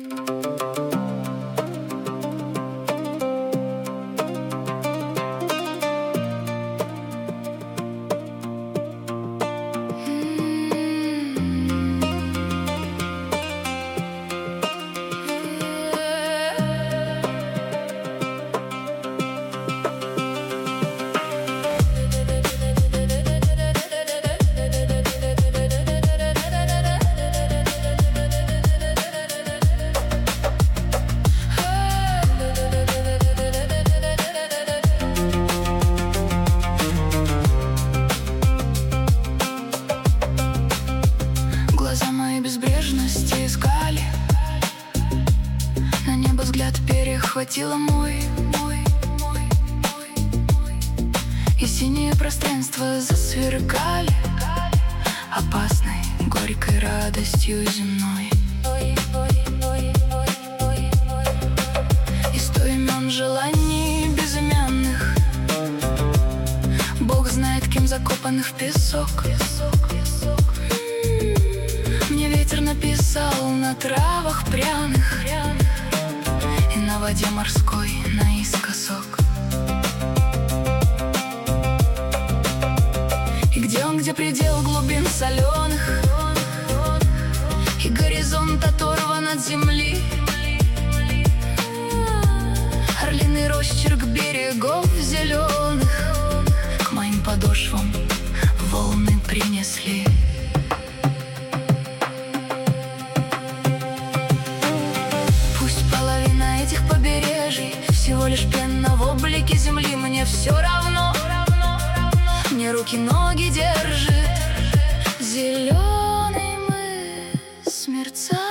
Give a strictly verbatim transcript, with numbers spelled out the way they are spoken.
Искали, на небо взгляд перехватило мой, мой, мой, мой, мой. И синее пространство засверкали опасной, горькой радостью земной. И сто имен желаний безымянных, Бог знает, кем закопанных в песок. Мне ветер написал на травах пряных и на воде морской наискосок. И где он, где предел глубин соленых, и горизонт оторван от земли. Орлиный росчерк берегов зеленых к моим подошвам волны принесли. Всего лишь пена в облике земли, мне все равно. Мне руки, ноги держит зеленый мыс мерцает.